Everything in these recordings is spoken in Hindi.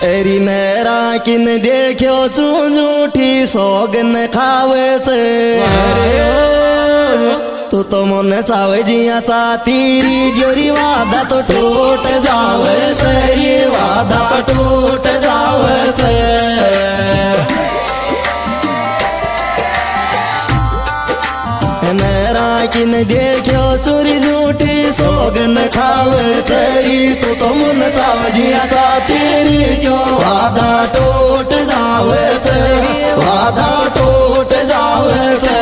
एरी नैरा किन देखो चू झूठी सोगन खावे छे तू तो मन चावे जिया चातीरी जोरी वादा तो टूट जावे छे वादा तो टूट जावे छे नैरा किन देखो चोरी झूठी सोगन खावे छे तू तो मन चावे जिया चातीरी क्यों वादा टूट जावे छे वादा टूट जावे छे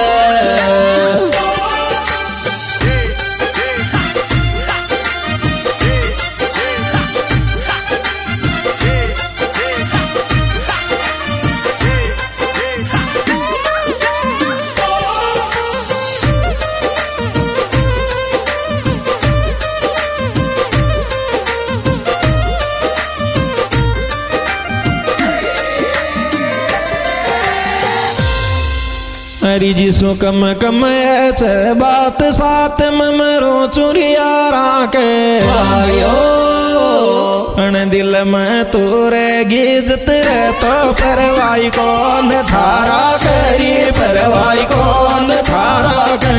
हरी जिसो कम कम ऐसे बात साथ में मरो चुरिया राके अन दिल में तू रहेगी जित रे तो परवाई कौन थारा करी परवाई कौन थारा के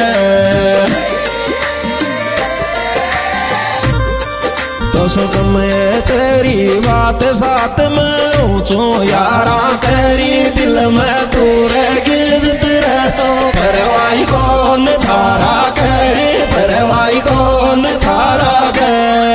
तो सुकम तेरी बात साथ में ऊंचो यारा तेरी दिल में तू रहेगी जित रे तो परवाई कौन थारा करे परवाई कौन थारा के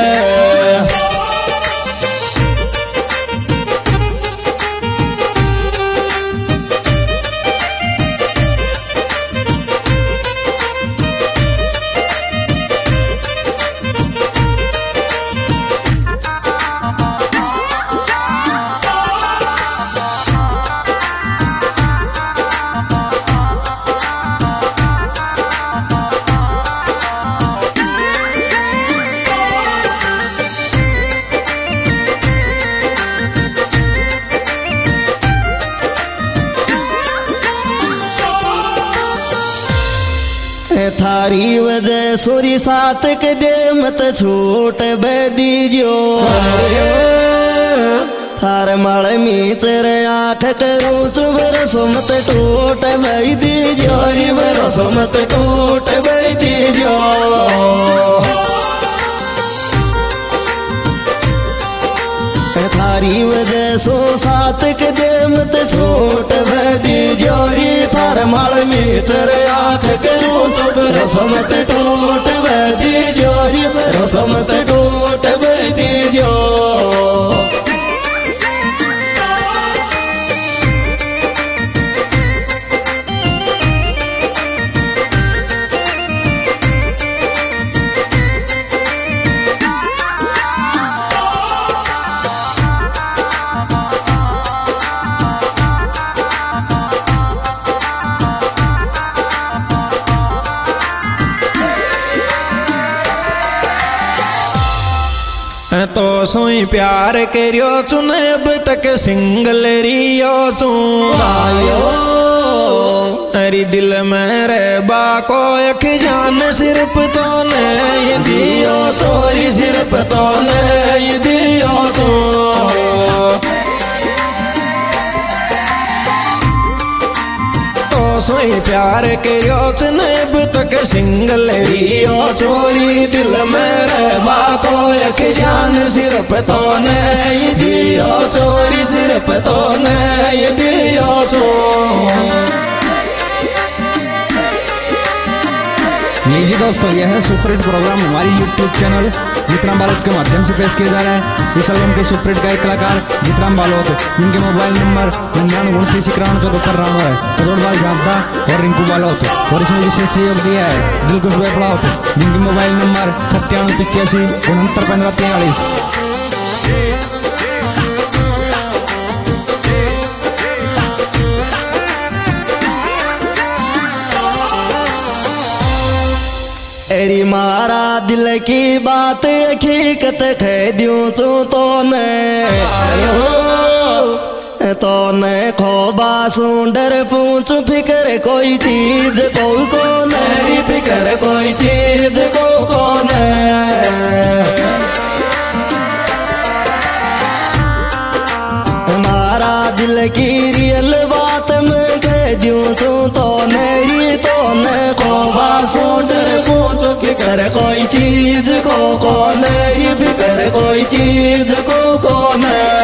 थारी वजह सूरी सात के दे मत छूट बदीजो थार माल मीचर आँख करूँ चुबर सुमत टूट बई दीजो रिबर सुमत टूट बई दीजो थारी वजह सो सात के दे मत छोट बदी जोरी थार माल मीचर आँख करूँ चुप रसमत टूट बदी जोरी रसमत टूट बदी जो तो सोई प्यार करियो चुन अब तक सिंगल रियो चुनायो हरी दिल में रे बाको एक जान सिर्फ तो ने दियो चोरी सिर्फ तो ने दियो चो सोई प्यार करियो चुनब तक सिंगल रियो चोरी दिल में रहबा को एक जान सिर्फ तो नहीं दियो चोरी सिर्फ तो नहीं दियो चो लीजिए दोस्तों, यह है सुपरहिट प्रोग्राम हमारी YouTube चैनल जितराम बालोद के माध्यम से पेश किया जा रहा है। इस एल्बम के सुपरहिट गायक कलाकार जितराम बालोद, जिनके मोबाइल नंबर 9929917493 है, करोड़बाल झापदा और रिंकू बालोद। और इसमें विशेष सहयोग दिया है दिलकुश बेपलावत, जिनके मोबाइल नंबर 9785691543। एरी मारा दिल की बात हकीकत कह दूं चू तो ने खोबा सुंदर पूछ फिकर कोई चीज को नहीं फिकर कोई चीज को फिकर कोई चीज को कौन, ये फिकर कोई चीज को कौन।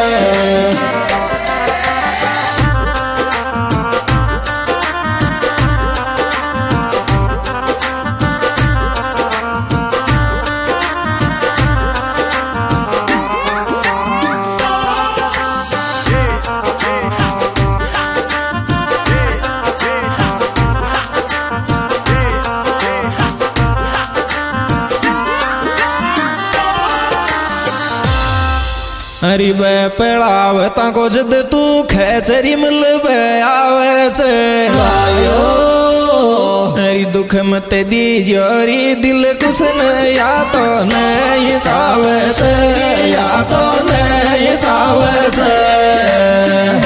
हरी बे पड़ावे ताको जद तू खेचरी मिलबे आवे छे आयो हरी दुख मत दी जोरी दिल कुछ न या तो नहीं चावे छे, या तो नहीं चावे छे।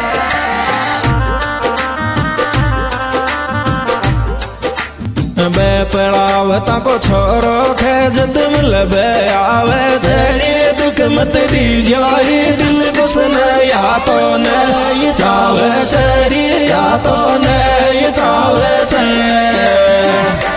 बे पड़ावे ताको छोरो खे जद मिलबे आवे छे दुख मत दी जोरी दिल कुछ न या तो नहीं चावे छे, या तो नहीं चावे छे।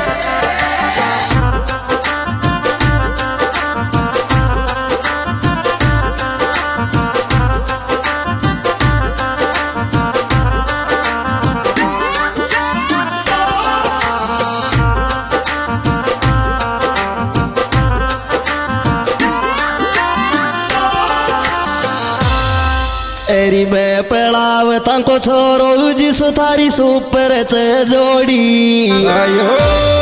एरी बे पड़ाव ताको छोरो जिसो थारी सुपर चे जोड़ी आयो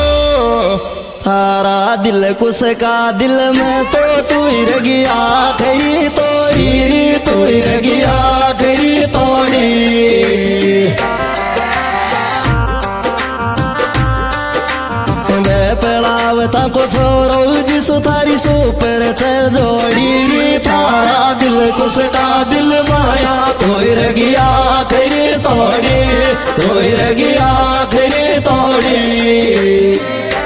थारा दिल कुछ का दिल में तो तू ही रगी आखरी तोड़ी री, तू ही रगी आखरी तोड़ी। बे पड़ाव ताको छोरो जिसो थारी सुपर चे जोड़ी री थारा दिल कुछ का दिल माया तोई रगी आखरी तोड़ी, तोई रगी आखरी तोड़ी।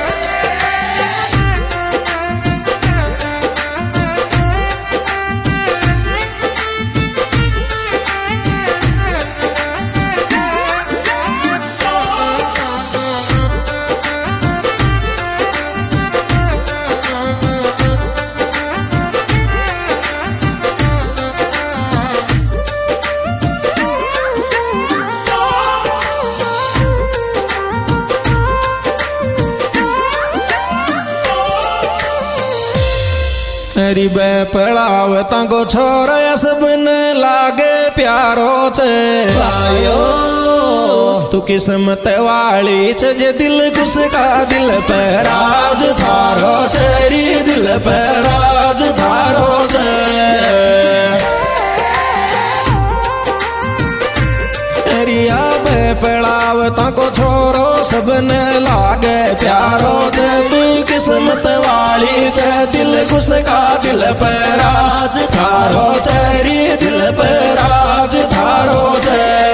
हरी बे पड़ाव ताको छोरा सबन लागे प्यारो छे आयो तू किस्मत वाली छे जे दिल कुछ का दिल पे राज थारो छे री, दिल पे राज थारो छे। हरिया बे पड़ाव ताको छोरो सबने लागे प्यारो छे तू किस्मत वाली छे दिल कुछ का दिल पे राज थारो छे री, दिल पे राज थारो छे।